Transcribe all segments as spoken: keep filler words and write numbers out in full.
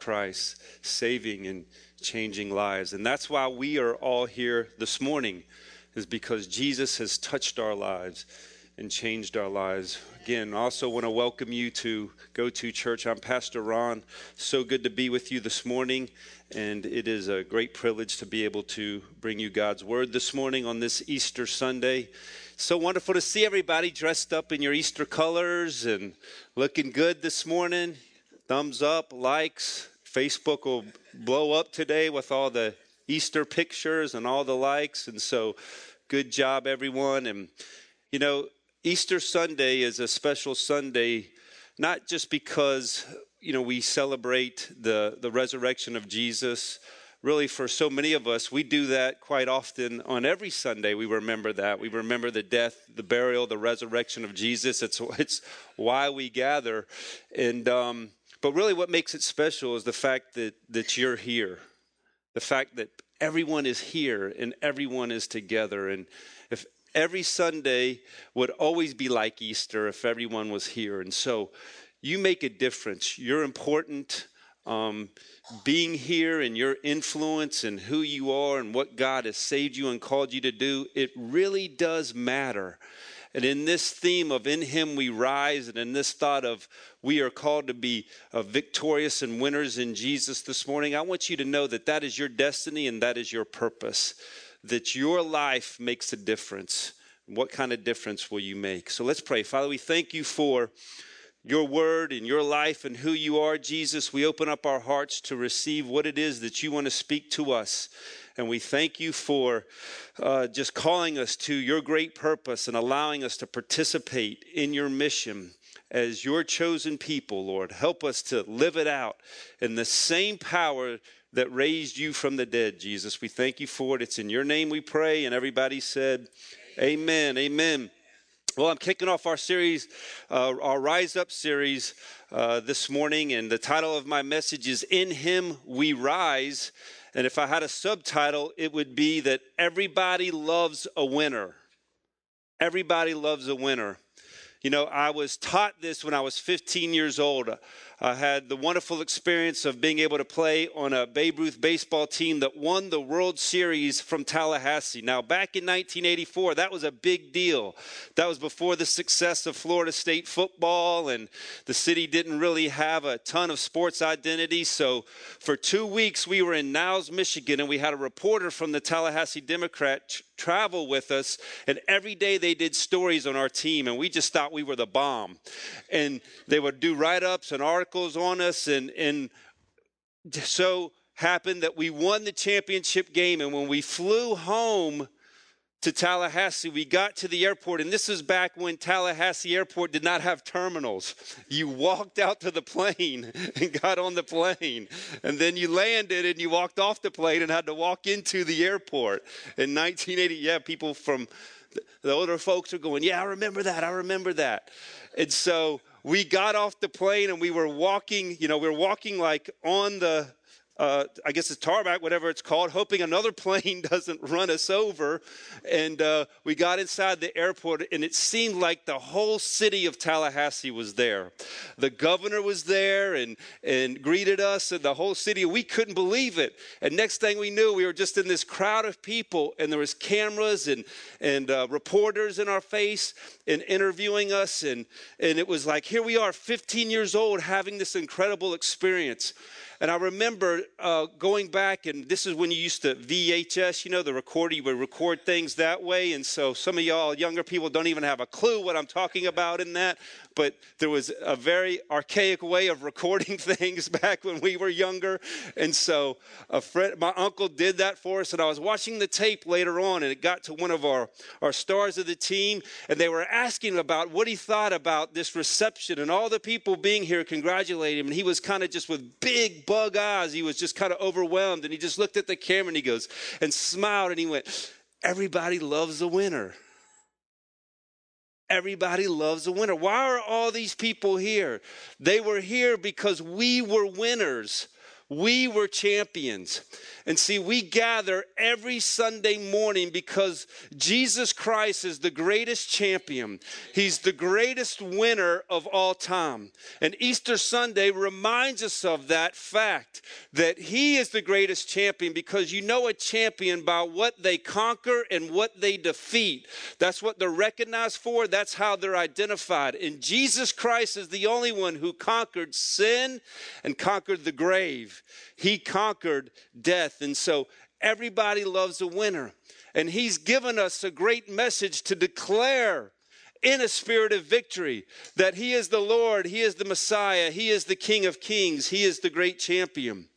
Christ, saving and changing lives. And that's why we are all here this morning, is because Jesus has touched our lives and changed our lives. Again, I also want to welcome you to Go To Church. I'm Pastor Ron. So good to be with you this morning, and it is a great privilege to be able to bring you God's Word this morning on this Easter Sunday. So wonderful to see everybody dressed up in your Easter colors and looking good this morning. Thumbs up, likes. Facebook will blow up today with all the Easter pictures and all the likes, and so good job, everyone. And, you know, Easter Sunday is a special Sunday, not just because, you know, we celebrate the, the resurrection of Jesus. Really, for so many of us, we do that quite often on every Sunday. We remember that. We remember the death, the burial, the resurrection of Jesus. It's, it's why we gather. And um, but really what makes it special is the fact that, that you're here. The fact that everyone is here and everyone is together. And if every Sunday would always be like Easter if everyone was here. And so you make a difference. You're important. Um, being here and your influence and who you are and what God has saved you and called you to do, it really does matter. And in this theme of in Him we rise, and in this thought of we are called to be uh, victorious and winners in Jesus this morning, I want you to know that that is your destiny and that is your purpose. That your life makes a difference. What kind of difference will you make? So let's pray. Father, we thank you for your word and your life and who you are, Jesus. We open up our hearts to receive what it is that you want to speak to us. And we thank you for uh, just calling us to your great purpose and allowing us to participate in your mission as your chosen people, Lord. Help us to live it out in the same power that raised you from the dead, Jesus. We thank you for it. It's in your name we pray. And everybody said, amen, amen. Well, I'm kicking off our series, uh, our Rise Up series uh, this morning. And the title of my message is In Him We Rise. And if I had a subtitle, it would be that everybody loves a winner. Everybody loves a winner. You know, I was taught this when I was fifteen years old. I had the wonderful experience of being able to play on a Babe Ruth baseball team that won the World Series from Tallahassee. Now, back in nineteen eighty-four, that was a big deal. That was before the success of Florida State football, and the city didn't really have a ton of sports identity. So for two weeks, we were in Niles, Michigan, and we had a reporter from the Tallahassee Democrat t- travel with us, and every day they did stories on our team, and we just thought we were the bomb. And they would do write-ups and articles on us, and, and so happened that we won the championship game. And when we flew home to Tallahassee, we got to the airport, and this is back when Tallahassee Airport did not have terminals. You walked out to the plane and got on the plane, and then you landed and you walked off the plane and had to walk into the airport. In nineteen eighty, yeah, people from the older folks are going, yeah, I remember that, I remember that. And so we got off the plane and we were walking, you know, we were walking like on the, uh, I guess it's tarmac, whatever it's called, hoping another plane doesn't run us over. And uh, we got inside the airport, and it seemed like the whole city of Tallahassee was there. The governor was there and, and greeted us, and the whole city. We couldn't believe it. And next thing we knew, we were just in this crowd of people, and there was cameras and, and uh, reporters in our face and interviewing us. And, and it was like, here we are, fifteen years old, having this incredible experience. And I remember uh, going back, and this is when you used to V H S, you know, the recorder, you would record things that way. And so some of y'all younger people don't even have a clue what I'm talking about in that. But there was a very archaic way of recording things back when we were younger. And so a friend, my uncle did that for us. And I was watching the tape later on, and it got to one of our, our stars of the team. And they were asking about what he thought about this reception and all the people being here congratulating him. And he was kind of just with big bug eyes. He was just kind of overwhelmed. And he just looked at the camera and he goes and smiled. And he went, everybody loves a winner. Everybody loves a winner. Why are all these people here? They were here because we were winners. we were champions. And see, we gather every Sunday morning because Jesus Christ is the greatest champion. He's the greatest winner of all time. And Easter Sunday reminds us of that fact, that he is the greatest champion, because you know a champion by what they conquer and what they defeat. That's what they're recognized for. That's how they're identified. And Jesus Christ is the only one who conquered sin and conquered the grave. He conquered death. And so everybody loves a winner. And he's given us a great message to declare in a spirit of victory that he is the Lord, he is the Messiah, he is the King of Kings, he is the great champion.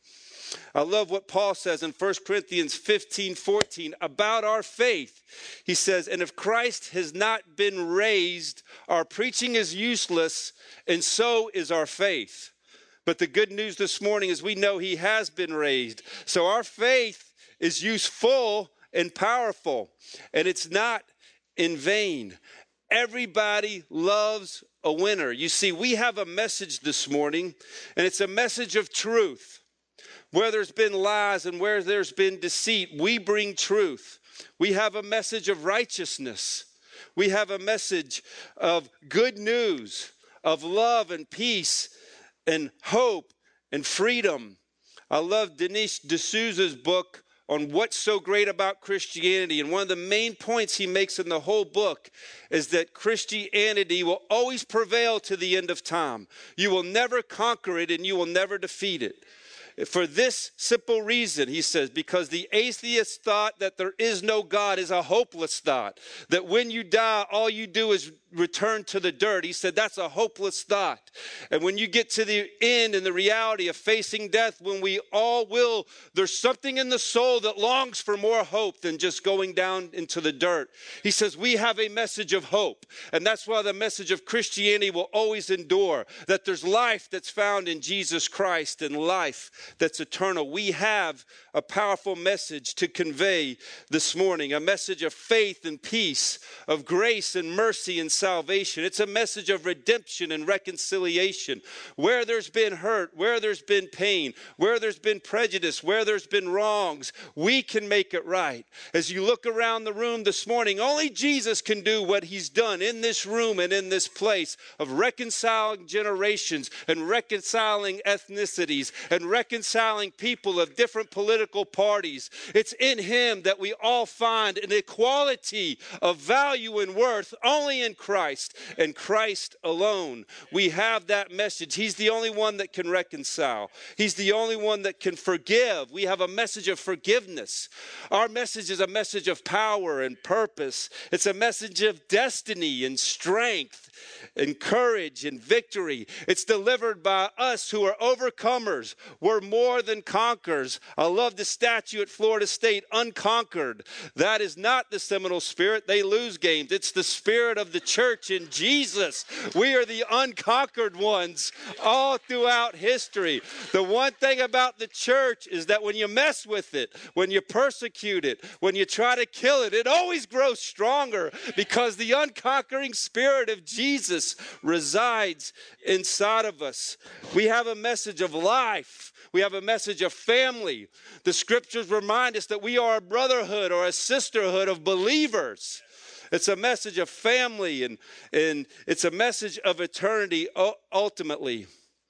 I love what Paul says in First Corinthians fifteen fourteen about our faith. He says, and if Christ has not been raised, our preaching is useless, and so is our faith. But the good news this morning is we know he has been raised. So our faith is useful and powerful, and it's not in vain. Everybody loves a winner. You see, we have a message this morning, and it's a message of truth. Where there's been lies and where there's been deceit, we bring truth. We have a message of righteousness. We have a message of good news, of love and peace and hope and freedom. I love Denise D'Souza's book on what's so great about Christianity. And one of the main points he makes in the whole book is that Christianity will always prevail to the end of time. You will never conquer it and you will never defeat it. For this simple reason, he says, because the atheist thought that there is no God is a hopeless thought. That when you die, all you do is return to the dirt. He said that's a hopeless thought. And when you get to the end and the reality of facing death, when we all will, there's something in the soul that longs for more hope than just going down into the dirt. He says we have a message of hope. And that's why the message of Christianity will always endure. That there's life that's found in Jesus Christ and life that's eternal. We have a powerful message to convey this morning, a message of faith and peace, of grace and mercy and salvation. It's a message of redemption and reconciliation. Where there's been hurt, where there's been pain, where there's been prejudice, where there's been wrongs, we can make it right. As you look around the room this morning, only Jesus can do what he's done in this room and in this place of reconciling generations and reconciling ethnicities and reconciling Reconciling people of different political parties. It's in him that we all find an equality of value and worth only in Christ and Christ alone. We have that message. He's the only one that can reconcile. He's the only one that can forgive. We have a message of forgiveness. Our message is a message of power and purpose. It's a message of destiny and strength and courage and victory. It's delivered by us who are overcomers. We're more than conquerors. I love the statue at Florida State, unconquered. That is not the Seminole spirit. They lose games. It's the spirit of the church in Jesus. We are the unconquered ones all throughout history. The one thing about the church is that when you mess with it, when you persecute it, when you try to kill it, it always grows stronger because the unconquering spirit of Jesus resides inside of us. We have a message of life. We have a message of family. The scriptures remind us that we are a brotherhood or a sisterhood of believers. It's a message of family, and, and it's a message of eternity ultimately.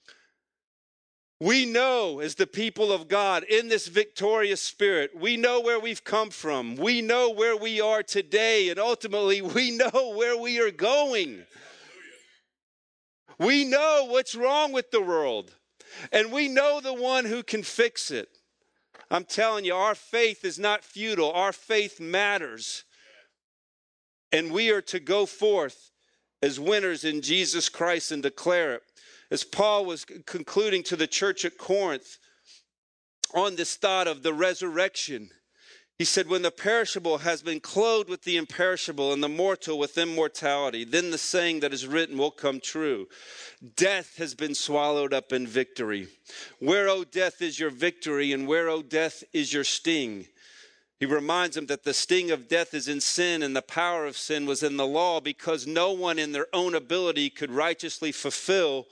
We know as the people of God in this victorious spirit, we know where we've come from. We know where we are today, and ultimately we know where we are going. We know what's wrong with the world. And we know the one who can fix it. I'm telling you, our faith is not futile. Our faith matters. And we are to go forth as winners in Jesus Christ and declare it. As Paul was concluding to the church at Corinth on this thought of the resurrection, he said, when the perishable has been clothed with the imperishable and the mortal with immortality, then the saying that is written will come true. Death has been swallowed up in victory. Where, O death, is your victory, and where, O death, is your sting? He reminds them that the sting of death is in sin, and the power of sin was in the law, because no one in their own ability could righteously fulfill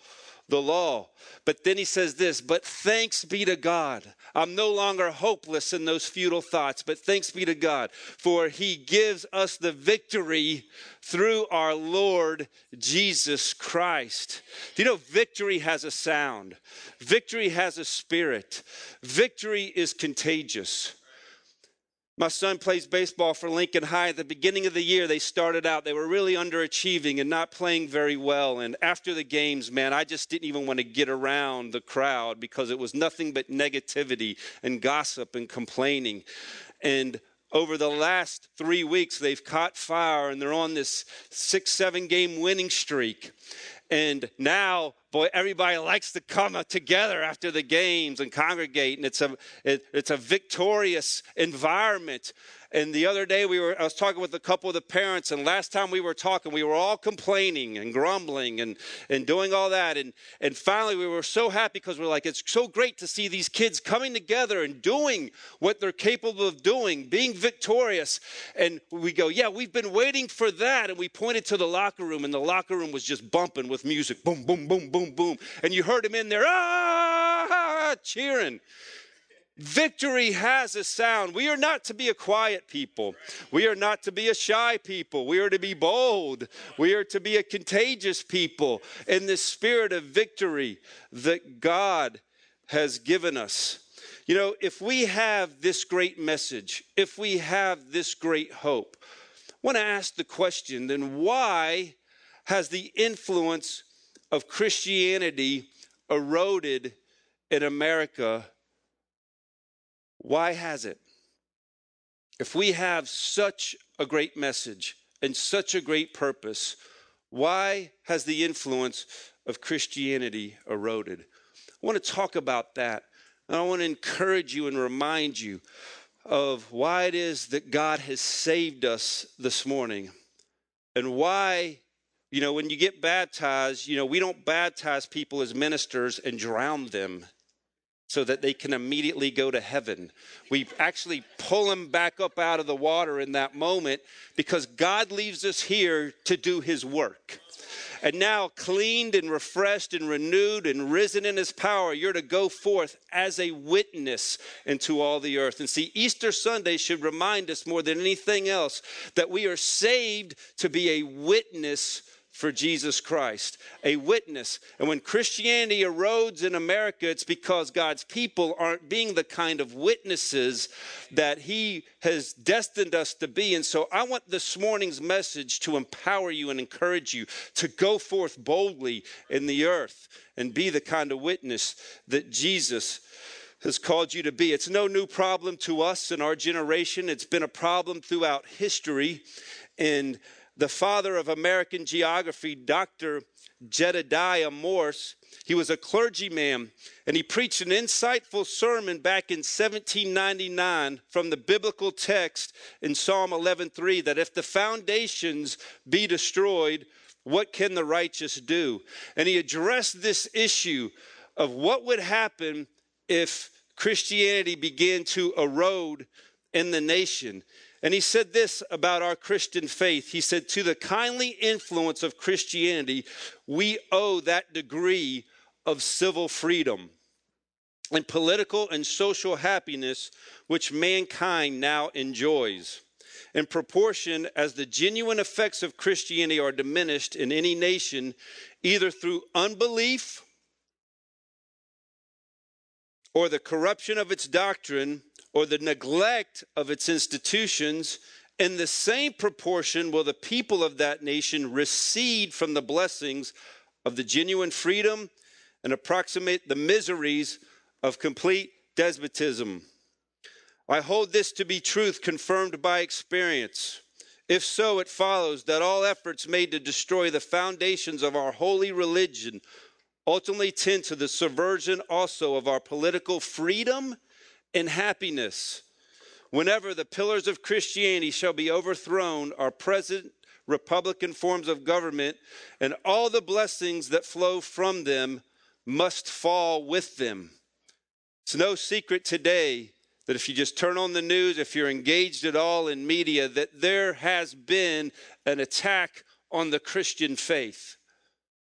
the law. But then he says this, but thanks be to God. I'm no longer hopeless in those futile thoughts, but thanks be to God, for he gives us the victory through our Lord Jesus Christ. Do you know victory has a sound? Victory has a spirit. Victory is contagious. My son plays baseball for Lincoln High. At the beginning of the year, they started out, they were really underachieving and not playing very well. And after the games, man, I just didn't even want to get around the crowd because it was nothing but negativity and gossip and complaining. And over the last three weeks, they've caught fire and they're on this six, seven game winning streak. And now, boy, everybody likes to come together after the games and congregate, and it's a it, it's a victorious environment. And the other day, we were I was talking with a couple of the parents, and last time we were talking, we were all complaining and grumbling and, and doing all that. And, and finally, we were so happy because we're like, it's so great to see these kids coming together and doing what they're capable of doing, being victorious. And we go, yeah, we've been waiting for that. And we pointed to the locker room, and the locker room was just bumping with music. Boom, boom, boom, boom, boom. And you heard them in there, ah, cheering. Victory has a sound. We are not to be a quiet people. We are not to be a shy people. We are to be bold. We are to be a contagious people in the spirit of victory that God has given us. You know, if we have this great message, if we have this great hope, I want to ask the question, then why has the influence of Christianity eroded in America? Why has it? If we have such a great message and such a great purpose, why has the influence of Christianity eroded? I want to talk about that. And I want to encourage you and remind you of why it is that God has saved us this morning. And why, you know, when you get baptized, you know, we don't baptize people as ministers and drown them so that they can immediately go to heaven. We actually pull them back up out of the water in that moment because God leaves us here to do his work. And now cleaned and refreshed and renewed and risen in his power, you're to go forth as a witness into all the earth. And see, Easter Sunday should remind us more than anything else that we are saved to be a witness for Jesus Christ, a witness. And when Christianity erodes in America, it's because God's people aren't being the kind of witnesses that he has destined us to be. And so I want this morning's message to empower you and encourage you to go forth boldly in the earth and be the kind of witness that Jesus has called you to be. It's no new problem to us in our generation. It's been a problem throughout history. And the father of American geography, Doctor Jedediah Morse, he was a clergyman, and he preached an insightful sermon back in seventeen ninety-nine from the biblical text in Psalm eleven three, that if the foundations be destroyed, what can the righteous do? And he addressed this issue of what would happen if Christianity began to erode in the nation. And he said this about our Christian faith. He said, to the kindly influence of Christianity, we owe that degree of civil freedom and political and social happiness which mankind now enjoys. In proportion as the genuine effects of Christianity are diminished in any nation, either through unbelief or the corruption of its doctrine, or the neglect of its institutions, in the same proportion will the people of that nation recede from the blessings of the genuine freedom and approximate the miseries of complete despotism. I hold this to be truth confirmed by experience. If so, it follows that all efforts made to destroy the foundations of our holy religion ultimately tend to the subversion also of our political freedom and happiness. Whenever the pillars of Christianity shall be overthrown, our present republican forms of government and all the blessings that flow from them must fall with them. It's no secret today that if you just turn on the news, if you're engaged at all in media, that there has been an attack on the Christian faith.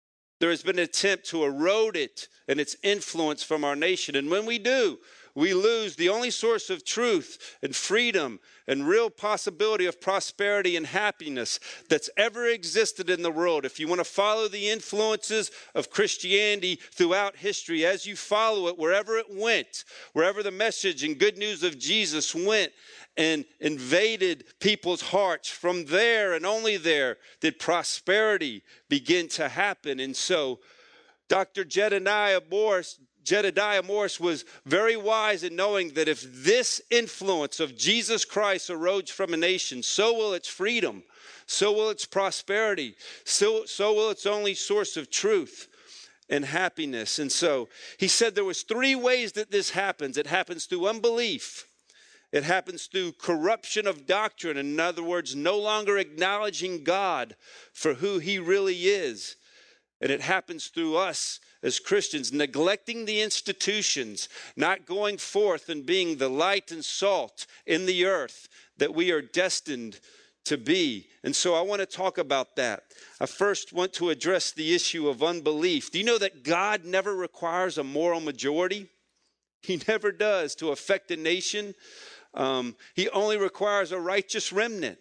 there has been an attempt to erode it and its influence from our nation. And when we do, we lose the only source of truth and freedom and real possibility of prosperity and happiness that's ever existed in the world. If you want to follow the influences of Christianity throughout history, as you follow it, wherever it went, wherever the message and good news of Jesus went and invaded people's hearts, from there and only there did prosperity begin to happen. And so Doctor Jedediah Morris Jedediah Morris was very wise in knowing that if this influence of Jesus Christ erodes from a nation, so will its freedom, so will its prosperity, so, so will its only source of truth and happiness. And so he said there was three ways that this happens. It happens through unbelief. It happens through corruption of doctrine. In other words, no longer acknowledging God for who he really is. And it happens through us as Christians, neglecting the institutions, not going forth and being the light and salt in the earth that we are destined to be. And so I want to talk about that. I first want to address the issue of unbelief. Do you know that God never requires a moral majority? He never does to affect a nation. Um, he only requires a righteous remnant.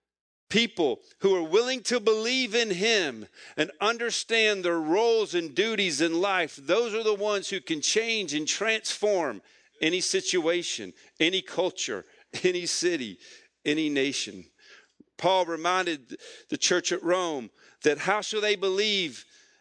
People who are willing to believe in him and understand their roles and duties in life. Those are the ones who can change and transform any situation, any culture, any city, any nation. Paul reminded the church at Rome that how shall they believe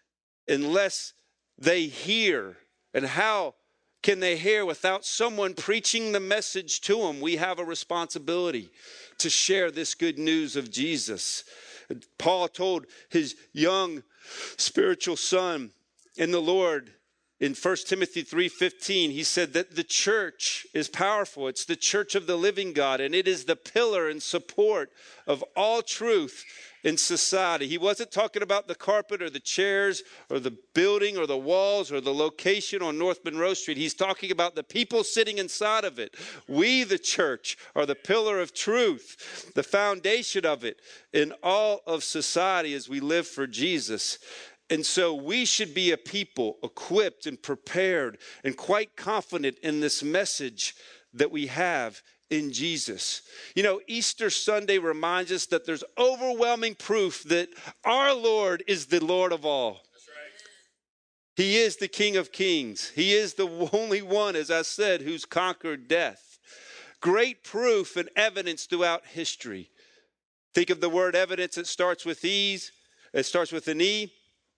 unless they hear? And how can they hear without someone preaching the message to them? We have a responsibility to share this good news of Jesus. Paul told his young spiritual son in the Lord in First Timothy three fifteen, he said that the church is powerful. It's the church of the living God, and it is the pillar and support of all truth in society. He wasn't talking about the carpet or the chairs or the building or the walls or the location on North Monroe Street. He's talking about the people sitting inside of it. We, the church, are the pillar of truth, the foundation of it in all of society as we live for Jesus. And so we should be a people equipped and prepared and quite confident in this message that we have in Jesus. You know, Easter Sunday reminds us that there's overwhelming proof that our Lord is the Lord of all. That's right. He is the King of Kings. He is the only one, as I said, who's conquered death. Great proof and evidence throughout history. Think of the word evidence. It starts with E's. It starts with an E.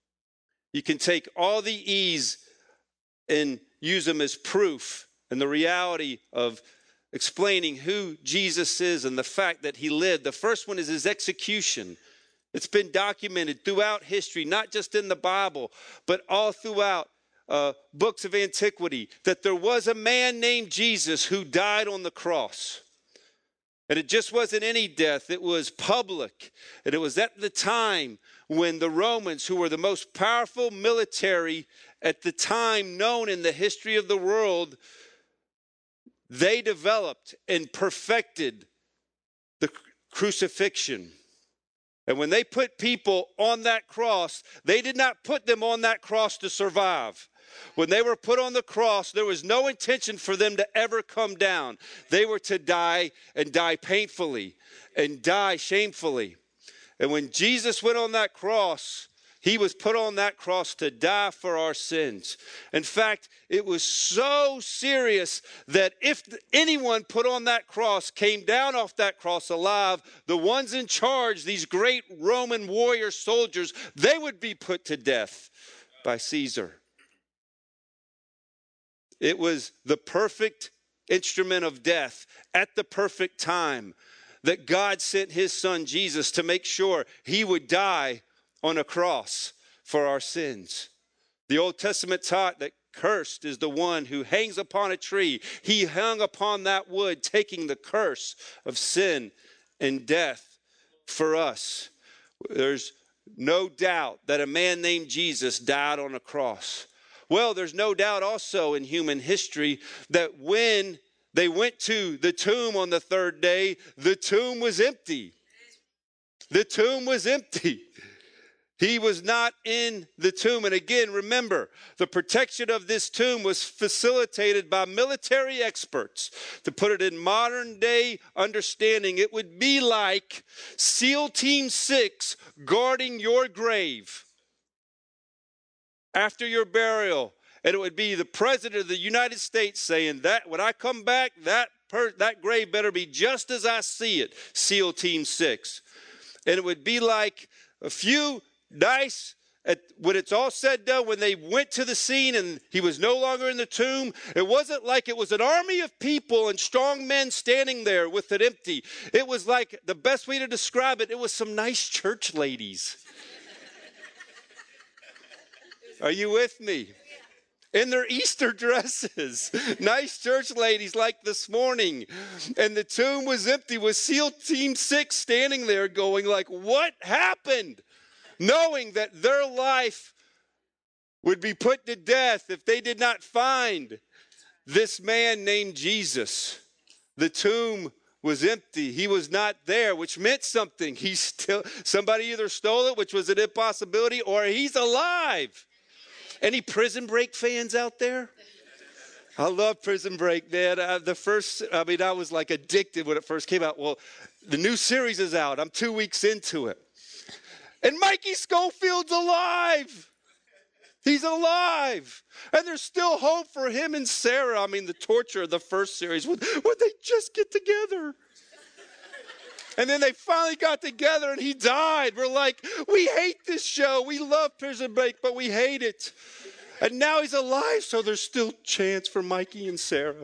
You can take all the E's and use them as proof and the reality of explaining who Jesus is and the fact that he lived. The first one is his execution. It's been documented throughout history, not just in the Bible, but all throughout uh, books of antiquity, that there was a man named Jesus who died on the cross. And it just wasn't any death. It was public. And it was at the time when the Romans, who were the most powerful military at the time known in the history of the world, they developed and perfected the crucifixion. And when they put people on that cross, they did not put them on that cross to survive. When they were put on the cross, there was no intention for them to ever come down. They were to die and die painfully and die shamefully. And when Jesus went on that cross, he was put on that cross to die for our sins. In fact, it was so serious that if anyone put on that cross came down off that cross alive, the ones in charge, these great Roman warrior soldiers, they would be put to death by Caesar. It was the perfect instrument of death at the perfect time that God sent his son Jesus to make sure he would die on a cross for our sins. The Old Testament taught that cursed is the one who hangs upon a tree. He hung upon that wood, taking the curse of sin and death for us. There's no doubt that a man named Jesus died on a cross. Well, there's no doubt also in human history that when they went to the tomb on the third day, the tomb was empty. The tomb was empty. He was not in the tomb. And again, remember, the protection of this tomb was facilitated by military experts. To put it in modern day understanding, it would be like SEAL Team six guarding your grave after your burial. And it would be the President of the United States saying that when I come back, that per, that grave better be just as I see it, SEAL Team six. And it would be like a few nice, at, when it's all said and done, when they went to the scene and he was no longer in the tomb, it wasn't like it was an army of people and strong men standing there with it empty. It was like, the best way to describe it, it was some nice church ladies. Are you with me? In their Easter dresses, nice church ladies like this morning. And the tomb was empty with SEAL Team six standing there going like, what happened? Knowing that their life would be put to death if they did not find this man named Jesus. The tomb was empty. He was not there, which meant something. He still, somebody either stole it, which was an impossibility, or he's alive. Any Prison Break fans out there? I love Prison Break, man. Uh, the first, I mean, I was like addicted when it first came out. Well, the new series is out. I'm two weeks into it. And Mikey Schofield's alive. He's alive. And there's still hope for him and Sarah. I mean, the torture of the first series, would, would they just get together? And then they finally got together and he died. We're like, we hate this show. We love Prison Break, but we hate it. And now he's alive, so there's still chance for Mikey and Sarah.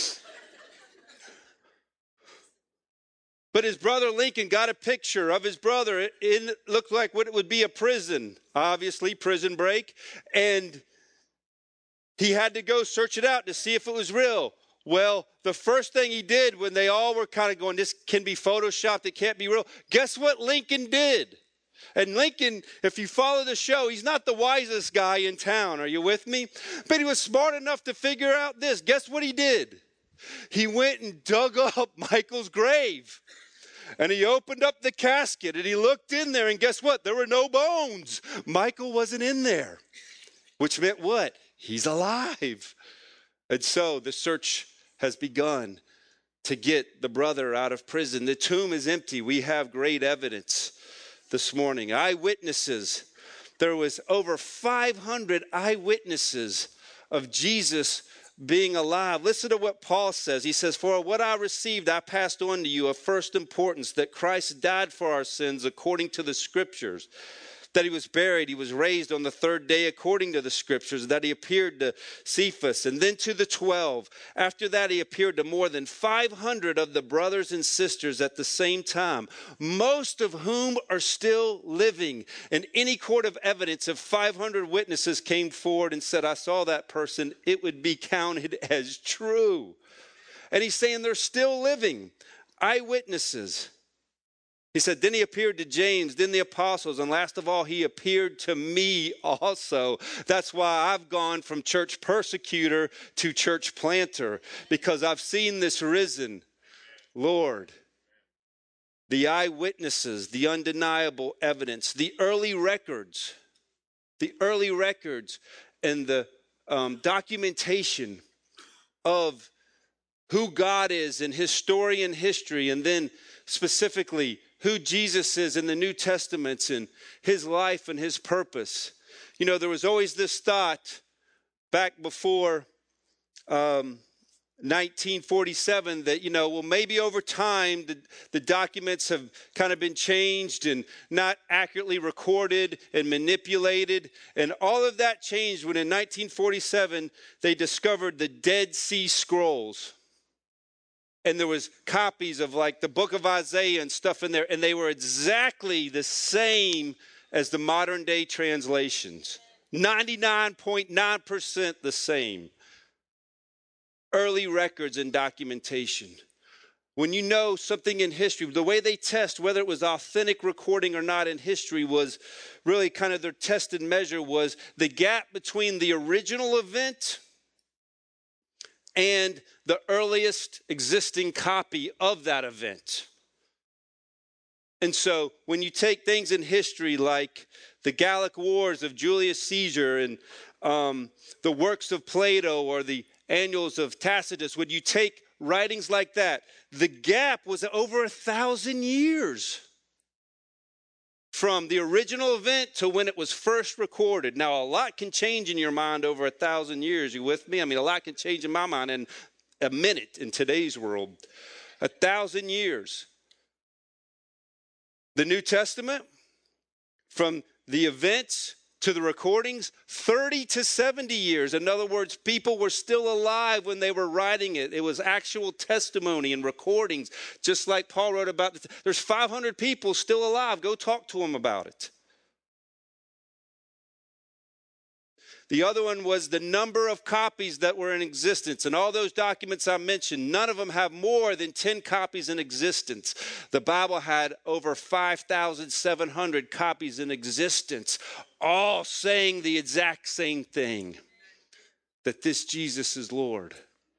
But his brother Lincoln got a picture of his brother. It, it looked like what it would be a prison, obviously, Prison Break. And he had to go search it out to see if it was real. Well, the first thing he did when they all were kind of going, this can be photoshopped, it can't be real. Guess what Lincoln did? And Lincoln, if you follow the show, he's not the wisest guy in town. Are you with me? But he was smart enough to figure out this. Guess what he did? He went and dug up Michael's grave. And he opened up the casket and he looked in there, and guess what? There were no bones. Michael wasn't in there, which meant what? He's alive. And so the search has begun to get the brother out of prison. The tomb is empty. We have great evidence this morning. Eyewitnesses. There was over five hundred eyewitnesses of Jesus being alive. Listen to what Paul says. He says, for what I received, I passed on to you of first importance, that Christ died for our sins according to the scriptures, that he was buried, he was raised on the third day according to the scriptures, that he appeared to Cephas and then to the twelve. After that, he appeared to more than five hundred of the brothers and sisters at the same time, most of whom are still living. In any court of evidence, if five hundred witnesses came forward and said, I saw that person, it would be counted as true. And he's saying they're still living. Eyewitnesses. He said, then he appeared to James, then the apostles, and last of all, he appeared to me also. That's why I've gone from church persecutor to church planter, because I've seen this risen Lord. The eyewitnesses, the undeniable evidence, the early records, the early records and the um, documentation of who God is in his story and history, and then specifically who Jesus is in the New Testaments and his life and his purpose. You know, there was always this thought back before um, nineteen forty-seven that, you know, well, maybe over time the, the documents have kind of been changed and not accurately recorded and manipulated. And all of that changed when in nineteen forty-seven they discovered the Dead Sea Scrolls. And there was copies of like the book of Isaiah and stuff in there. And they were exactly the same as the modern day translations. ninety-nine point nine percent the same. Early records and documentation. When you know something in history, the way they test whether it was authentic recording or not in history was really kind of their test and measure was the gap between the original event and the earliest existing copy of that event. And so when you take things in history like the Gallic Wars of Julius Caesar and um, the works of Plato or the Annals of Tacitus, when you take writings like that, the gap was over a thousand years from the original event to when it was first recorded. Now, a lot can change in your mind over a thousand years. You with me? I mean, a lot can change in my mind in a minute in today's world. A thousand years. The New Testament, from the events to the recordings, thirty to seventy years. In other words, people were still alive when they were writing it. It was actual testimony and recordings, just like Paul wrote about. There's five hundred people still alive. Go talk to them about it. The other one was the number of copies that were in existence. And all those documents I mentioned, none of them have more than ten copies in existence. The Bible had over five thousand seven hundred copies in existence, all saying the exact same thing, that this Jesus is Lord.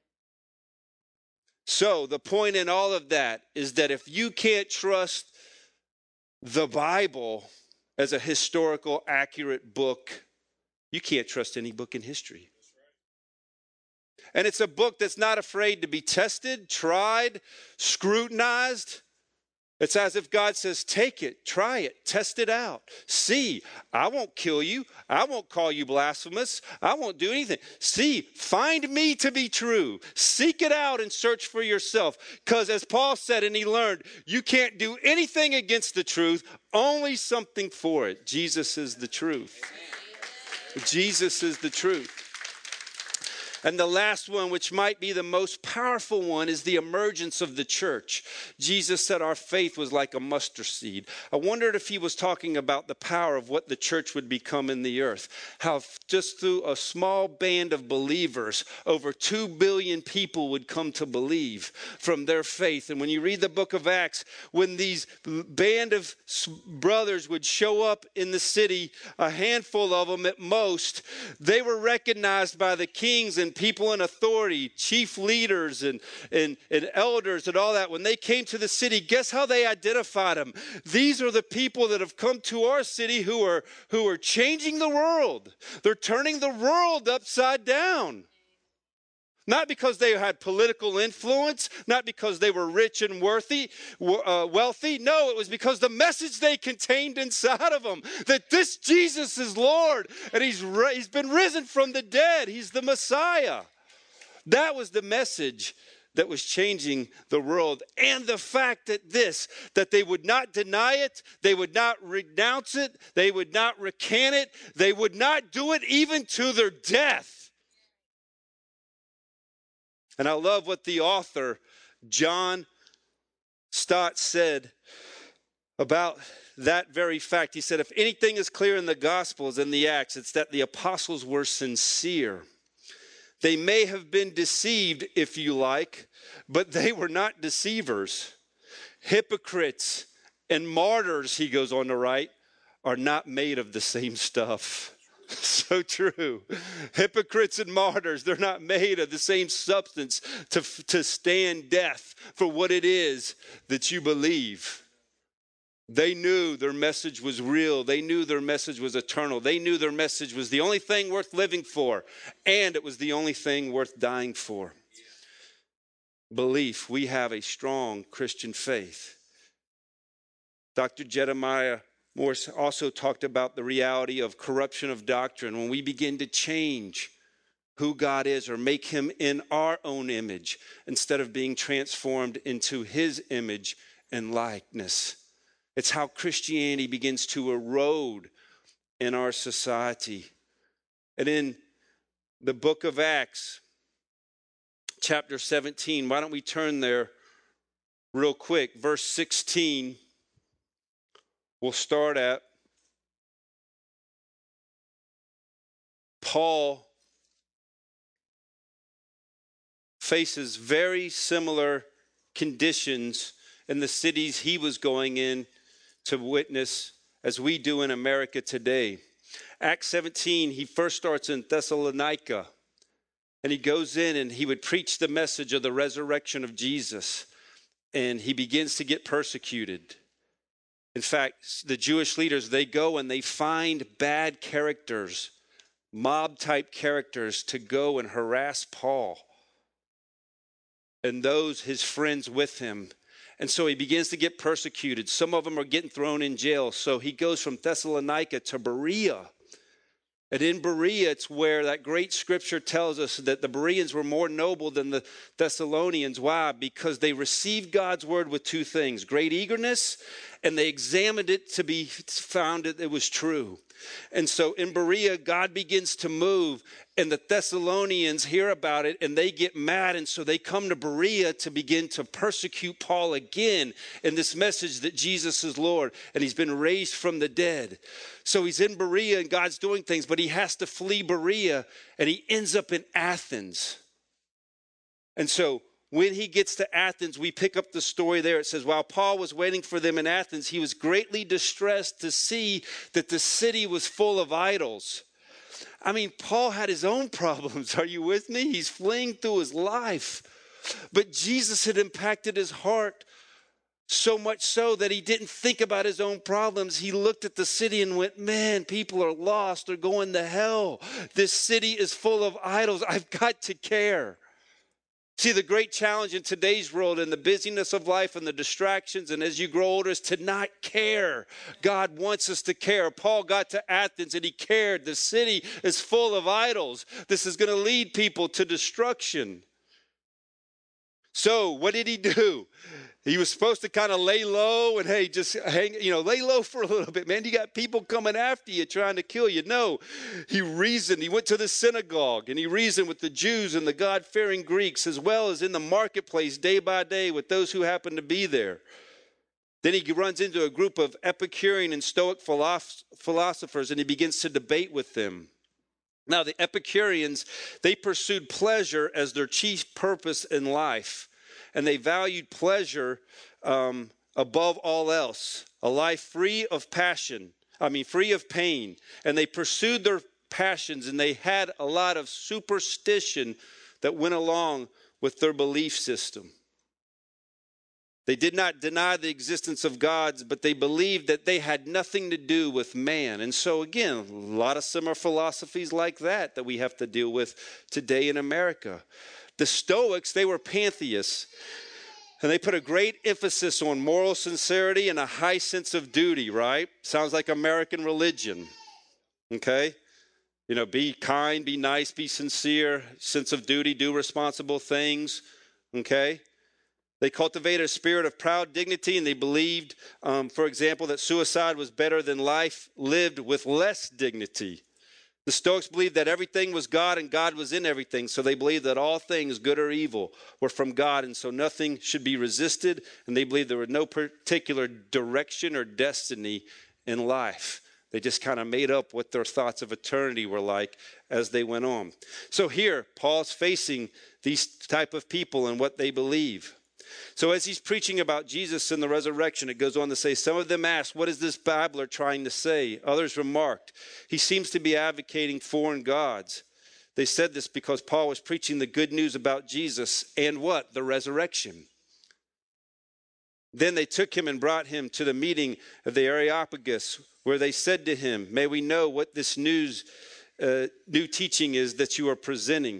So the point in all of that is that if you can't trust the Bible as a historical, accurate book, you can't trust any book in history. And it's a book that's not afraid to be tested, tried, scrutinized. It's as if God says, take it, try it, test it out. See, I won't kill you. I won't call you blasphemous. I won't do anything. See, find me to be true. Seek it out and search for yourself. Because as Paul said, and he learned, you can't do anything against the truth, only something for it. Jesus is the truth. Jesus is the truth. And the last one, which might be the most powerful one, is the emergence of the church. Jesus said our faith was like a mustard seed. I wondered if he was talking about the power of what the church would become in the earth. How just through a small band of believers, over two billion people would come to believe from their faith. And when you read the book of Acts, when these band of brothers would show up in the city, a handful of them at most, they were recognized by the kings and people in authority, chief leaders and, and, and elders and all that. When they came to the city, guess how they identified them? These are the people that have come to our city who are, who are changing the world. They're turning the world upside down. Not because they had political influence, not because they were rich and worthy, uh, wealthy. No, it was because the message they contained inside of them, that this Jesus is Lord, and he's, he's been risen from the dead. He's the Messiah. That was the message that was changing the world. And the fact that this, that they would not deny it, they would not renounce it, they would not recant it, they would not do it even to their death. And I love what the author, John Stott, said about that very fact. He said, if anything is clear in the Gospels and the Acts, it's that the apostles were sincere. They may have been deceived, if you like, but they were not deceivers. Hypocrites and martyrs, he goes on to write, are not made of the same stuff. So true. Hypocrites and martyrs, they're not made of the same substance to, to stand death for what it is that you believe. They knew their message was real. They knew their message was eternal. They knew their message was the only thing worth living for, and it was the only thing worth dying for. Belief. We have a strong Christian faith. Doctor Jeremiah Morse also talked about the reality of corruption of doctrine. When we begin to change who God is or make him in our own image instead of being transformed into his image and likeness. It's how Christianity begins to erode in our society. And in the book of Acts, chapter seventeen, why don't we turn there real quick, verse sixteen. We'll start at Paul faces very similar conditions in the cities he was going in to witness as we do in America today. Acts seventeen, he first starts in Thessalonica, and he goes in and he would preach the message of the resurrection of Jesus, and he begins to get persecuted. In fact, the Jewish leaders, they go and they find bad characters, mob-type characters, to go and harass Paul and those, his friends with him. And so he begins to get persecuted. Some of them are getting thrown in jail. So he goes from Thessalonica to Berea. And in Berea, it's where that great scripture tells us that the Bereans were more noble than the Thessalonians. Why? Because they received God's word with two things: great eagerness, and they examined it to be found that it was true. And so in Berea, God begins to move, and the Thessalonians hear about it, and they get mad, and so they come to Berea to begin to persecute Paul again in this message that Jesus is Lord, and he's been raised from the dead. So he's in Berea, and God's doing things, but he has to flee Berea, and he ends up in Athens. And so when he gets to Athens, we pick up the story there. It says, while Paul was waiting for them in Athens, he was greatly distressed to see that the city was full of idols. I mean, Paul had his own problems. Are you with me? He's fleeing through his life. But Jesus had impacted his heart so much so that he didn't think about his own problems. He looked at the city and went, man, people are lost. They're going to hell. This city is full of idols. I've got to care. See, the great challenge in today's world and the busyness of life and the distractions, and as you grow older, is to not care. God wants us to care. Paul got to Athens and he cared. The city is full of idols. This is going to lead people to destruction. So what did he do? He was supposed to kind of lay low and, hey, just hang, you know, lay low for a little bit, man. You got people coming after you trying to kill you. No, he reasoned. He went to the synagogue and he reasoned with the Jews and the God-fearing Greeks, as well as in the marketplace day by day with those who happened to be there. Then he runs into a group of Epicurean and Stoic philosophers and he begins to debate with them. Now, the Epicureans, they pursued pleasure as their chief purpose in life. And they valued pleasure um, above all else, a life free of passion, I mean, free of pain. And they pursued their passions, and they had a lot of superstition that went along with their belief system. They did not deny the existence of God, but they believed that they had nothing to do with man. And so, again, a lot of similar philosophies like that that we have to deal with today in America. The Stoics, they were pantheists, and they put a great emphasis on moral sincerity and a high sense of duty, right? Sounds like American religion, okay? You know, be kind, be nice, be sincere, sense of duty, do responsible things, okay? They cultivated a spirit of proud dignity, and they believed, um, for example, that suicide was better than life lived with less dignity. The Stoics believed that everything was God and God was in everything. So they believed that all things, good or evil, were from God. And so nothing should be resisted. And they believed there was no particular direction or destiny in life. They just kind of made up what their thoughts of eternity were like as they went on. So here, Paul's facing these type of people and what they believe. So as he's preaching about Jesus and the resurrection, it goes on to say, some of them asked, what is this babbler trying to say? Others remarked, he seems to be advocating foreign gods. They said this because Paul was preaching the good news about Jesus and what? The resurrection. Then they took him and brought him to the meeting of the Areopagus, where they said to him, may we know what this news, uh, new teaching is that you are presenting.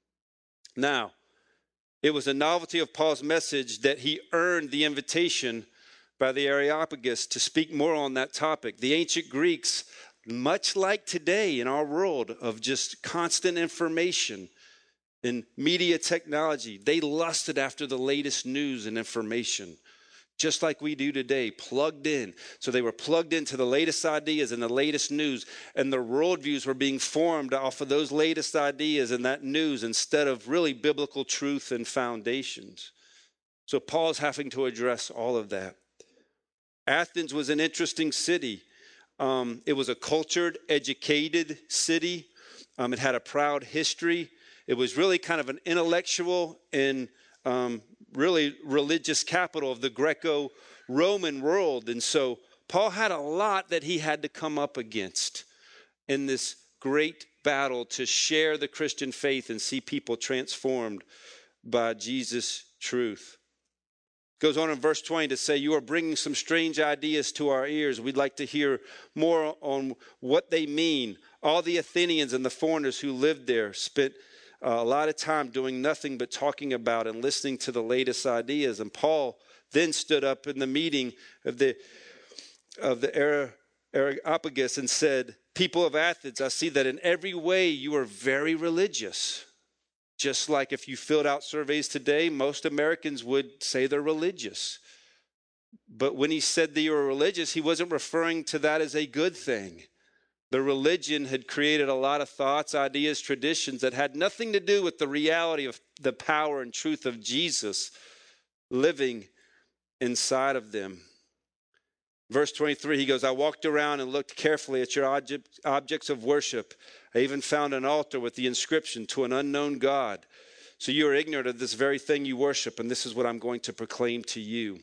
Now, it was a novelty of Paul's message that he earned the invitation by the Areopagus to speak more on that topic. The ancient Greeks, much like today in our world of just constant information and media technology, they lusted after the latest news and information, just like we do today, plugged in. So they were plugged into the latest ideas and the latest news, and their worldviews were being formed off of those latest ideas and that news instead of really biblical truth and foundations. So Paul's having to address all of that. Athens was an interesting city. Um, it was a cultured, educated city. Um, it had a proud history. It was really kind of an intellectual and um, really religious capital of the Greco-Roman world. And so Paul had a lot that he had to come up against in this great battle to share the Christian faith and see people transformed by Jesus' truth. Goes on in verse twenty to say, you are bringing some strange ideas to our ears. We'd like to hear more on what they mean. All the Athenians and the foreigners who lived there spent uh, a lot of time doing nothing but talking about and listening to the latest ideas. And Paul then stood up in the meeting of the of the Areopagus and said, people of Athens, I see that in every way you are very religious. Just like if you filled out surveys today, most Americans would say they're religious. But when he said that you were religious, he wasn't referring to that as a good thing. The religion had created a lot of thoughts, ideas, traditions that had nothing to do with the reality of the power and truth of Jesus living inside of them. Verse twenty-three, he goes, I walked around and looked carefully at your object, objects of worship. I even found an altar with the inscription, to an unknown God. So you are ignorant of this very thing you worship, and this is what I'm going to proclaim to you.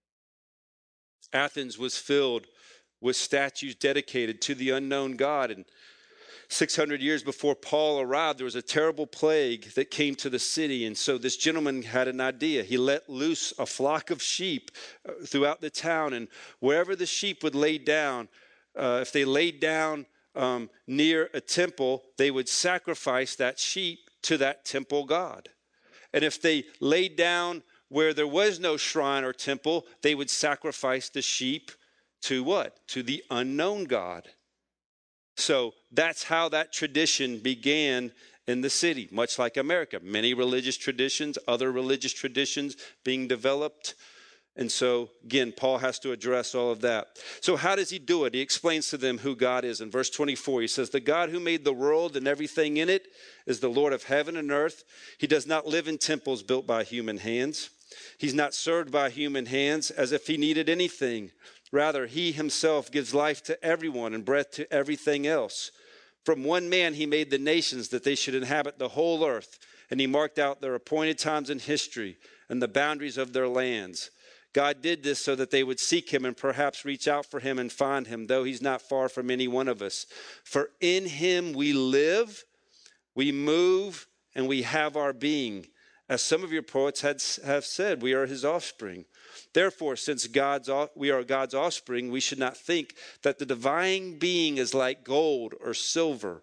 Athens was filled with statues dedicated to the unknown God. And six hundred years before Paul arrived, there was a terrible plague that came to the city. And so this gentleman had an idea. He let loose a flock of sheep throughout the town. And wherever the sheep would lay down, uh, if they laid down um, near a temple, they would sacrifice that sheep to that temple god. And if they laid down where there was no shrine or temple, they would sacrifice the sheep to what? To the unknown God. So that's how that tradition began in the city, much like America. Many religious traditions, other religious traditions being developed. And so, again, Paul has to address all of that. So how does he do it? He explains to them who God is. In verse twenty-four, he says, the God who made the world and everything in it is the Lord of heaven and earth. He does not live in temples built by human hands. He's not served by human hands as if he needed anything. Rather, he himself gives life to everyone and breath to everything else. From one man he made the nations that they should inhabit the whole earth, and he marked out their appointed times in history and the boundaries of their lands. God did this so that they would seek him and perhaps reach out for him and find him, though he's not far from any one of us. For in him we live, we move, and we have our being. As some of your poets had, have said, we are his offspring. Therefore, since God's, we are God's offspring, we should not think that the divine being is like gold or silver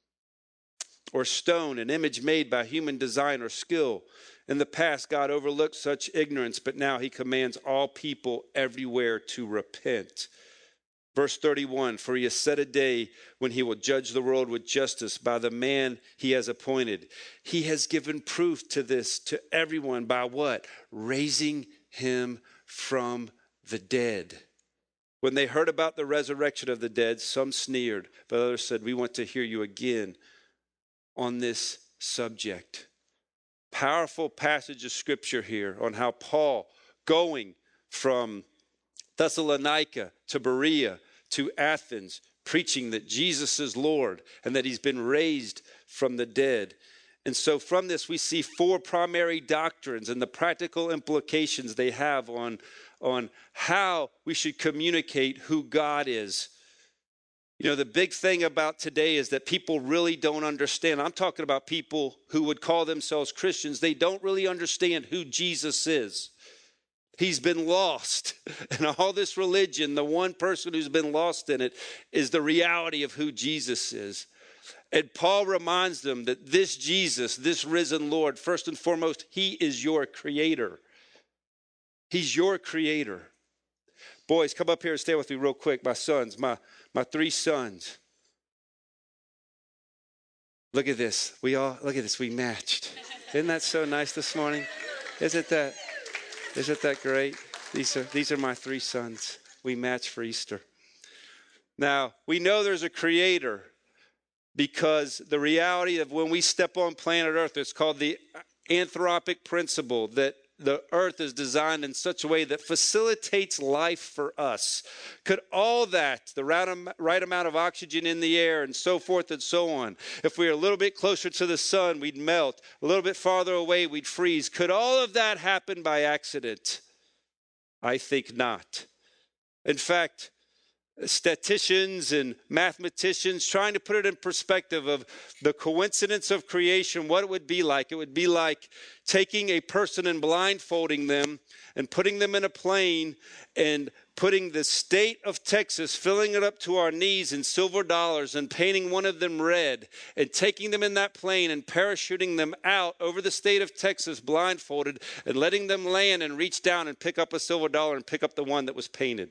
or stone, an image made by human design or skill. In the past, God overlooked such ignorance, but now he commands all people everywhere to repent. Verse thirty-one, for he has set a day when he will judge the world with justice by the man he has appointed. He has given proof to this to everyone by what? Raising him from the dead. When they heard about the resurrection of the dead, some sneered, but others said, we want to hear you again on this subject. Powerful passage of scripture here on how Paul, going from Thessalonica to Berea to Athens, preaching that Jesus is Lord and that he's been raised from the dead. And so from this, we see four primary doctrines and the practical implications they have on, on how we should communicate who God is. You know, the big thing about today is that people really don't understand. I'm talking about people who would call themselves Christians. They don't really understand who Jesus is. He's been lost. And all this religion, the one person who's been lost in it is the reality of who Jesus is. And Paul reminds them that this Jesus, this risen Lord, first and foremost, he is your creator. He's your creator. Boys, come up here and stay with me real quick. My sons, my, my three sons. Look at this. We all, look at this. We matched. Isn't that so nice this morning? Isn't that, isn't that great? These are, these are my three sons. We match for Easter. Now, we know there's a creator, because the reality of when we step on planet Earth, it's called the anthropic principle, that the earth is designed in such a way that facilitates life for us. Could all that, the right amount of oxygen in the air and so forth and so on, if we were a little bit closer to the sun, we'd melt. A little bit farther away, we'd freeze. Could all of that happen by accident? I think not. In fact, statisticians and mathematicians trying to put it in perspective of the coincidence of creation, what it would be like. It would be like taking a person and blindfolding them and putting them in a plane and putting the state of Texas, filling it up to our knees in silver dollars and painting one of them red and taking them in that plane and parachuting them out over the state of Texas blindfolded and letting them land and reach down and pick up a silver dollar and pick up the one that was painted.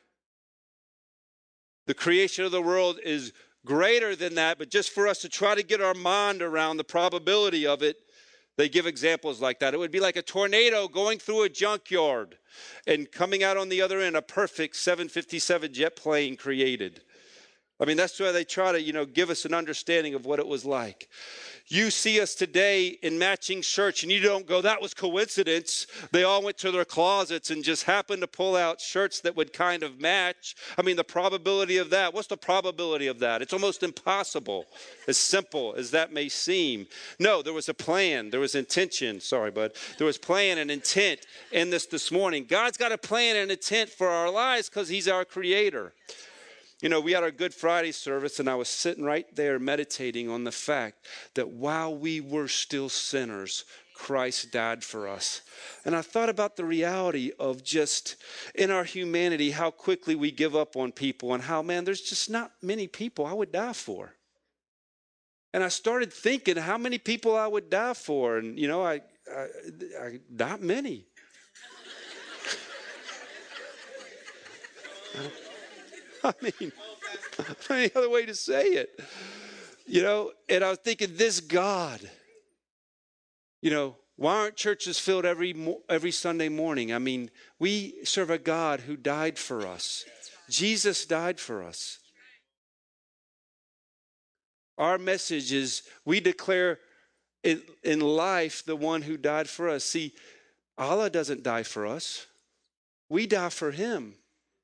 The creation of the world is greater than that, but just for us to try to get our mind around the probability of it, they give examples like that. It would be like a tornado going through a junkyard and coming out on the other end, a perfect seven fifty-seven jet plane created. I mean, that's why they try to, you know, give us an understanding of what it was like. You see us today in matching shirts, and you don't go, that was coincidence. They all went to their closets and just happened to pull out shirts that would kind of match. I mean, the probability of that, what's the probability of that? It's almost impossible, as simple as that may seem. No, there was a plan. There was intention. Sorry, bud. There was plan and intent in this this morning. God's got a plan and intent for our lives because he's our creator. You know, we had our Good Friday service, and I was sitting right there meditating on the fact that while we were still sinners, Christ died for us. And I thought about the reality of just in our humanity, how quickly we give up on people and how, man, there's just not many people I would die for. And I started thinking how many people I would die for. And, you know, I, I, I not many. I mean, any other way to say it, you know, and I was thinking this God, you know, why aren't churches filled every every Sunday morning? I mean, we serve a God who died for us. Jesus died for us. Our message is we declare in, in life the one who died for us. See, Allah doesn't die for us. We die for him.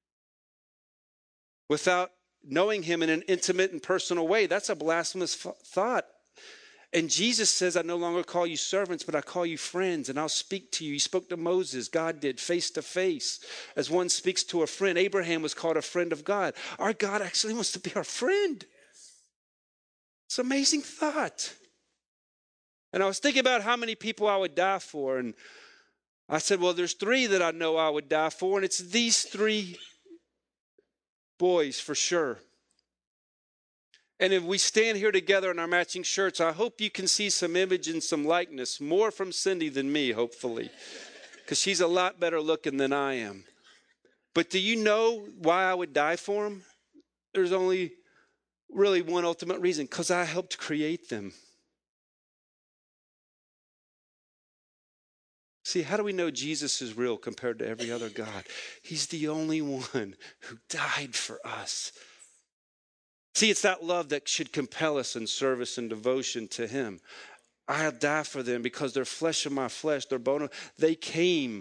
Without knowing him in an intimate and personal way. That's a blasphemous f- thought. And Jesus says, I no longer call you servants, but I call you friends, and I'll speak to you. He spoke to Moses. God did, face to face, as one speaks to a friend. Abraham was called a friend of God. Our God actually wants to be our friend. It's an amazing thought. And I was thinking about how many people I would die for, and I said, well, there's three that I know I would die for, and it's these three boys for sure. And if we stand here together in our matching shirts, I hope you can see some image and some likeness, more from Cindy than me, hopefully, because she's a lot better looking than I am. But do you know why I would die for them? There's only really one ultimate reason, because I helped create them. See, how do we know Jesus is real compared to every other God? He's the only one who died for us. See, it's that love that should compel us in service and devotion to him. I'll die for them because they're flesh of my flesh, they're bone of, they came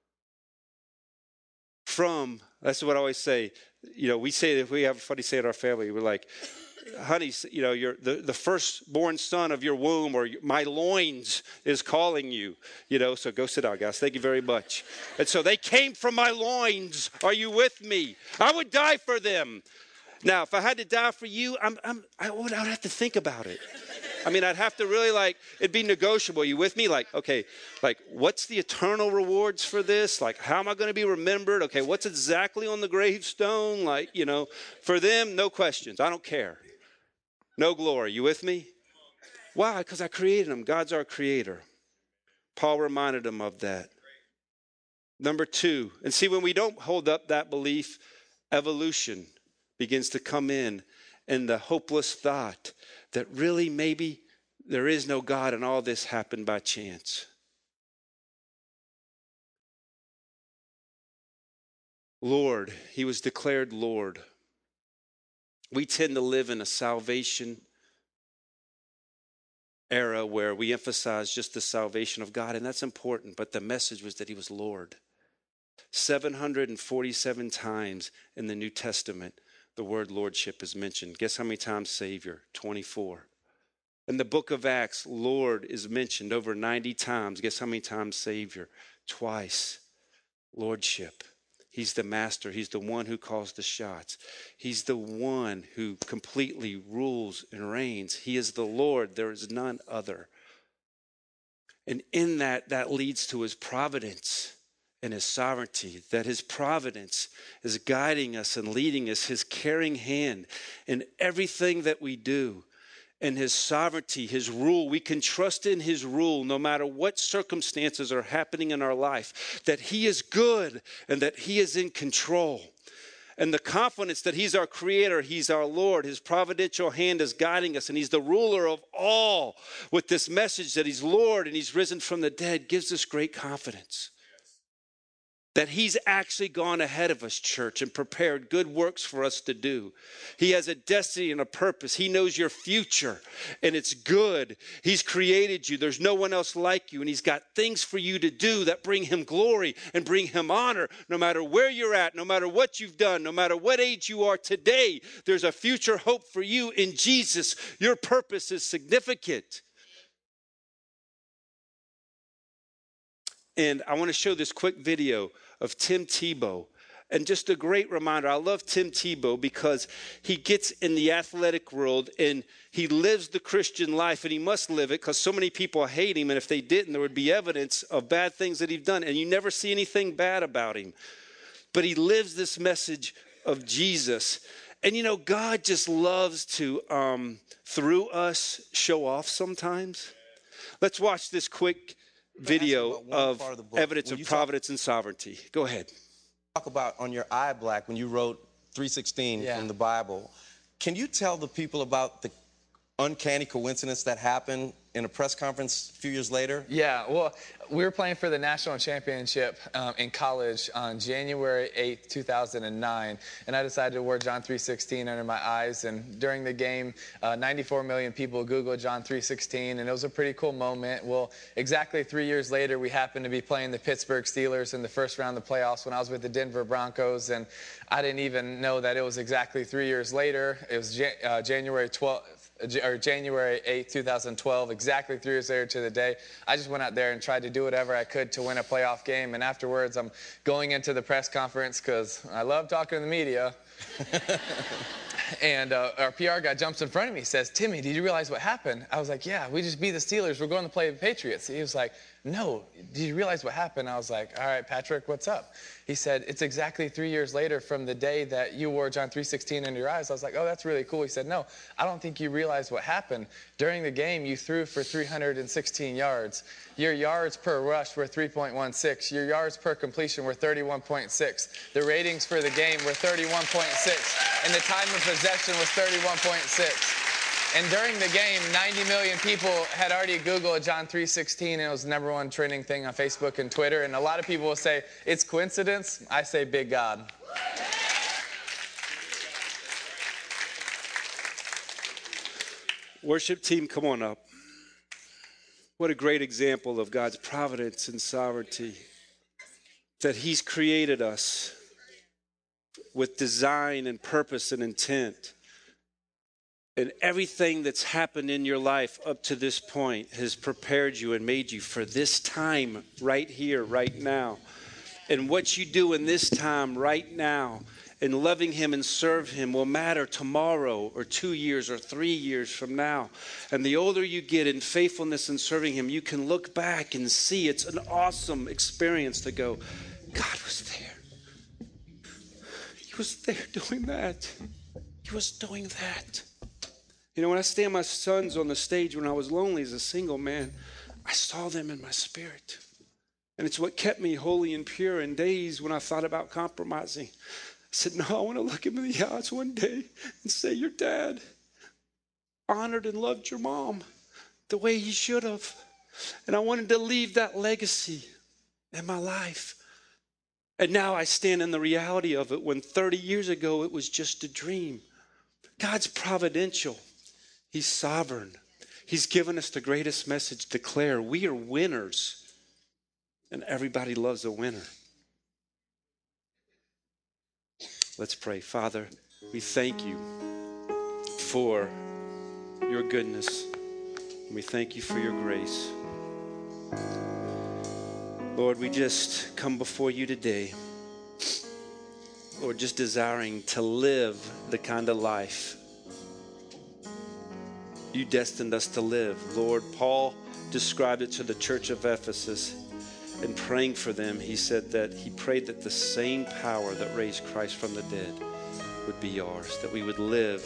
from, that's what I always say. You know, we say, if we have a funny say in our family, we're like, honey, you know, you're the, the firstborn son of your womb, or my loins is calling you, you know, so go sit down, guys. Thank you very much. And so they came from my loins. Are you with me? I would die for them. Now, if I had to die for you, I'm, I'm, I, would, I would have to think about it. I mean, I'd have to really like, it'd be negotiable. You with me? Like, okay, like what's the eternal rewards for this? Like, how am I going to be remembered? Okay, what's exactly on the gravestone? Like, you know, for them, no questions. I don't care. No glory. You with me? Why? Because I created them. God's our creator. Paul reminded them of that. Number two, and see, when we don't hold up that belief, evolution begins to come in, and the hopeless thought that really maybe there is no God and all this happened by chance. Lord, he was declared Lord. We tend to live in a salvation era where we emphasize just the salvation of God, and that's important, but the message was that he was Lord. seven hundred forty-seven times in the New Testament, the word lordship is mentioned. Guess how many times Savior? twenty-four. In the book of Acts, Lord is mentioned over ninety times. Guess how many times Savior? Twice. Lordship. He's the master. He's the one who calls the shots. He's the one who completely rules and reigns. He is the Lord. There is none other. And in that, that leads to his providence and his sovereignty, that his providence is guiding us and leading us, his caring hand in everything that we do. And his sovereignty, his rule, we can trust in his rule no matter what circumstances are happening in our life, that he is good and that he is in control. And the confidence that he's our creator, he's our Lord, his providential hand is guiding us, and he's the ruler of all, with this message that he's Lord and he's risen from the dead, gives us great confidence. That he's actually gone ahead of us, church, and prepared good works for us to do. He has a destiny and a purpose. He knows your future, and it's good. He's created you. There's no one else like you, and he's got things for you to do that bring him glory and bring him honor. No matter where you're at, no matter what you've done, no matter what age you are today, there's a future hope for you in Jesus. Your purpose is significant. And I want to show this quick video of Tim Tebow. And just a great reminder, I love Tim Tebow because he gets in the athletic world and he lives the Christian life, and he must live it because so many people hate him. And if they didn't, there would be evidence of bad things that he's done. And you never see anything bad about him. But he lives this message of Jesus. And you know, God just loves to, um, through us, show off sometimes. Let's watch this quick video of, of evidence of providence talk, and sovereignty. Go ahead. Talk about on your eye black when you wrote three sixteen yeah. from the Bible. Can you tell the people about the uncanny coincidence that happened in a press conference a few years later? Yeah, well, we were playing for the national championship um, in college on January eighth, two thousand nine, and I decided to wear John three sixteen under my eyes, and during the game, uh, ninety-four million people Googled John three sixteen, and it was a pretty cool moment. Well, exactly three years later, we happened to be playing the Pittsburgh Steelers in the first round of the playoffs when I was with the Denver Broncos, and I didn't even know that it was exactly three years later. It was Jan- uh, January twelfth. Or January eighth, two thousand twelve, exactly three years later to the day. I just went out there and tried to do whatever I could to win a playoff game. And afterwards, I'm going into the press conference because I love talking to the media. And uh, our P R guy jumps in front of me, says, "Timmy, did you realize what happened?" I was like, "Yeah, we just beat the Steelers. We're going to play the Patriots." He was like, "No, did you realize what happened?" I was like, "All right, Patrick, what's up?" He said, "It's exactly three years later from the day that you wore John three sixteen under your eyes." I was like, "Oh, that's really cool." He said, "No, I don't think you realize what happened. During the game, you threw for three hundred sixteen yards. Your yards per rush were three point one six. Your yards per completion were thirty-one point six. The ratings for the game were thirty-one point six. And the time of possession was thirty-one point six. And during the game, ninety million people had already Googled John three sixteen, and it was the number one trending thing on Facebook and Twitter. And a lot of people will say, it's coincidence. I say, big God. Worship team, come on up. What a great example of God's providence and sovereignty. That he's created us with design and purpose and intent. And everything that's happened in your life up to this point has prepared you and made you for this time right here, right now. And what you do in this time right now and loving him and serve him will matter tomorrow or two years or three years from now. And the older you get in faithfulness and serving him, you can look back and see it's an awesome experience to go, God was there. He was there doing that. He was doing that. You know, when I stand my sons on the stage when I was lonely as a single man, I saw them in my spirit. And it's what kept me holy and pure in days when I thought about compromising. I said, no, I want to look him in the eyes one day and say, your dad honored and loved your mom the way he should have. And I wanted to leave that legacy in my life. And now I stand in the reality of it when thirty years ago it was just a dream. God's providential. He's sovereign. He's given us the greatest message, declare we are winners. And everybody loves a winner. Let's pray. Father, we thank you for your goodness. And we thank you for your grace. Lord, we just come before you today. Lord, just desiring to live the kind of life you destined us to live. Lord, Paul described it to the church of Ephesus. In praying for them, he said that he prayed that the same power that raised Christ from the dead would be ours, that we would live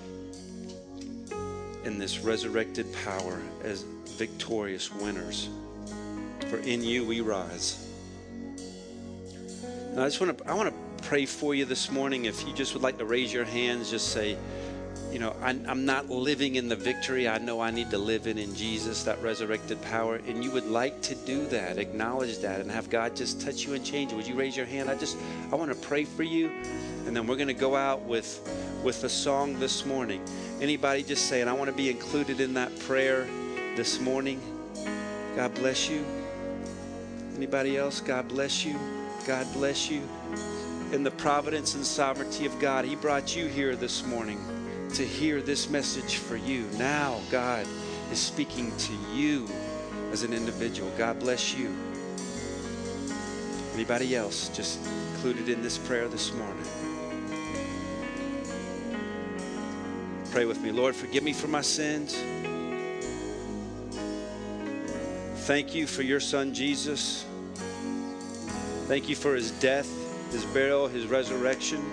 in this resurrected power as victorious winners. For in you we rise. And I just want to I want to pray for you this morning. If you just would like to raise your hands, just say, you know, I, I'm not living in the victory I know I need to live in in Jesus, that resurrected power. And you would like to do that, acknowledge that, and have God just touch you and change you. Would you raise your hand? I just, I want to pray for you. And then we're going to go out with, with a song this morning. Anybody just saying, I want to be included in that prayer this morning? God bless you. Anybody else? God bless you. God bless you. In the providence and sovereignty of God, He brought you here this morning to hear this message for you. Now God is speaking to you as an individual. God bless you. Anybody else just included in this prayer this morning? Pray with me. Lord, forgive me for my sins. Thank you for your son, Jesus. Thank you for his death, his burial, his resurrection.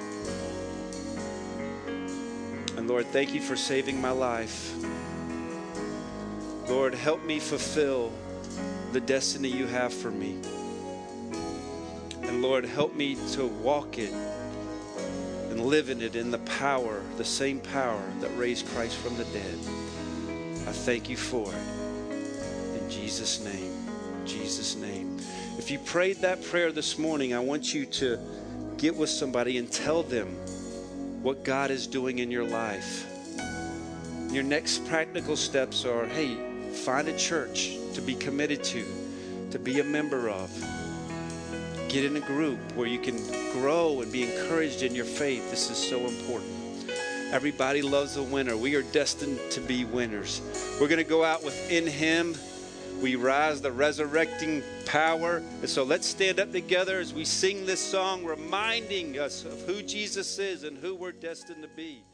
And Lord, thank you for saving my life. Lord, help me fulfill the destiny you have for me. And Lord, help me to walk it and live in it in the power, the same power that raised Christ from the dead. I thank you for it. In Jesus' name, Jesus' name. If you prayed that prayer this morning, I want you to get with somebody and tell them what God is doing in your life. Your next practical steps are, hey, find a church to be committed to, to be a member of. Get in a group where you can grow and be encouraged in your faith. This is so important. Everybody loves a winner. We are destined to be winners. We're going to go out with In Him we rise, the resurrecting power. And so let's stand up together as we sing this song, reminding us of who Jesus is and who we're destined to be.